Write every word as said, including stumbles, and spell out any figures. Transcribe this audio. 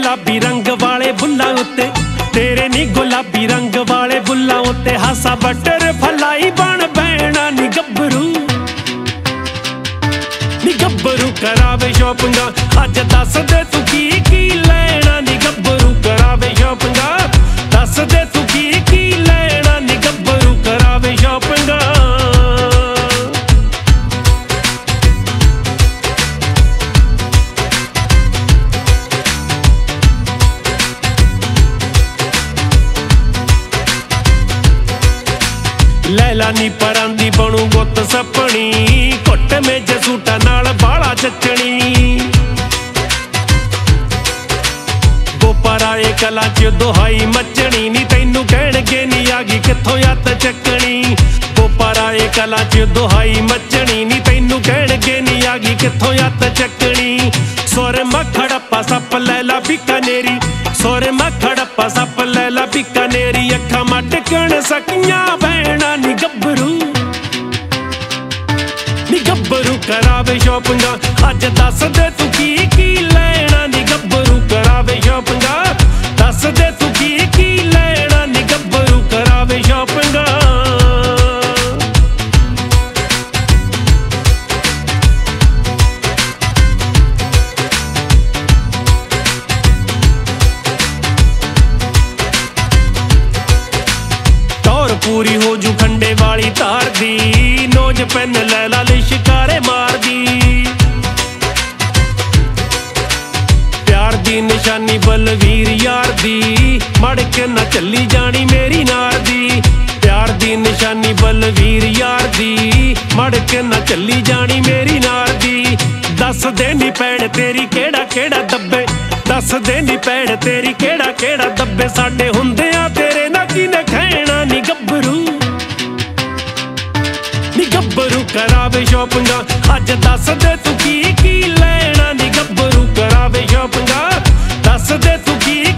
गुलाबी रंग वाले बुल्लां उत्ते, तेरे नी गुलाबी रंग वाले बुल्लां उत्ते हासा बटर फलाई बन बैणा नी गब्बरू नी गब्बरू करावे शॉपिंगा अज दस दे तू की की लेना नी गब्बरू करावे शॉपिंगा दस दे तू की की लेना नी गब्बरू करावे शॉपिंगा। लैला नी परांदी बनू गुत सपनी घुट मेज सूटा नाल बाला चचणी गोपाराए कला च दुहाई मचनी नी तैनू कहणगे नी आ गई कित्थों अत चकनी गोपाराए कला च दुहाई मचनी नी तैनू कहणगे नी आ गई कित्थों अत चकनी। सोरे मखड़प्पा सप लैला बीकानेरी सोरे मखड़प्पा सप लैला बीकानेरी अखां मटकण सकियां भैणा नी गब्बरू नी गब्बरू करावे शॉपिंगा अज दस दे तू की की लेना नी गब्बरू करावे शॉपिंगा दस दे तू की की लेना नी गब्बरू करावे शॉपिंगा। पूरी हो जू खंडे वाली तार दी नोज पेन लैला लिशकारे मार दी प्यार दी निशानी बलवीर यार दी मड़ के न चली जानी मेरी नार दी प्यार दी निशानी बलवीर यार दी मड़ के न चली जानी मेरी नार दी। दस दे नी पैड़ तेरी केड़ा केड़ा दब्बे दस दे नी पैड़ तेरी केड़ा केड़ा दब्बे साडे हुंदे आ तेरे ना किने खैणा नी गब्बरू नी गब्बरू करावे शॉपिंगा अज दस दे तू की की लेना नी गब्बरू करावे शॉपिंगा दस दे तू की